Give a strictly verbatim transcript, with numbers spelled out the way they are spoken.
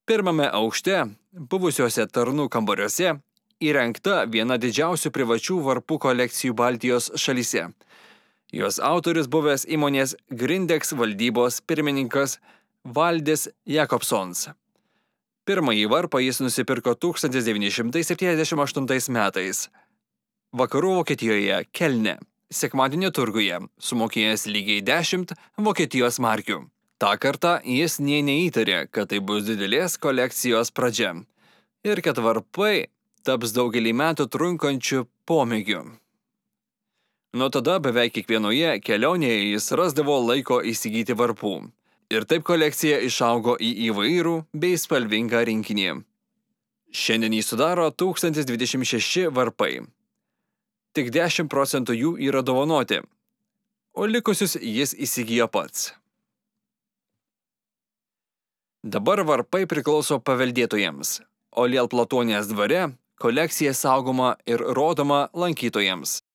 Pirmame aukšte, buvusiuose tarnų kambariuose, įrengta viena didžiausių privačių varpų kolekcijų Baltijos šalyse. Jos autorius buvęs įmonės Grindex valdybos pirmininkas Valdis Jakobsons. Pirmąjį varpą jis nusipirko tūkstantis devyni šimtai septyniasdešimt aštuntais metais. Vakarų Vokietijoje, Kelne, sekmadienio turguje, sumokėjęs lygiai dešimt Vokietijos markių. Ta kartą jis nė neįtarė, kad tai bus didelės kolekcijos pradžia ir kad varpai taps daugelį metų trunkančių pomėgių. Nuo tada beveik kiekvienoje kelionėje jis rasdavo laiko įsigyti varpų. Ir taip kolekcija išaugo į įvairų bei spalvingą rinkinį. Šiandien jį sudaro tūkstantis dvidešimt šeši varpai. Tik dešimt procentų jų yra dovanoti, o likusius jis įsigijo pats. Dabar varpai priklauso paveldėtojams, o Lielplatonės dvare kolekcija saugoma ir rodoma lankytojams.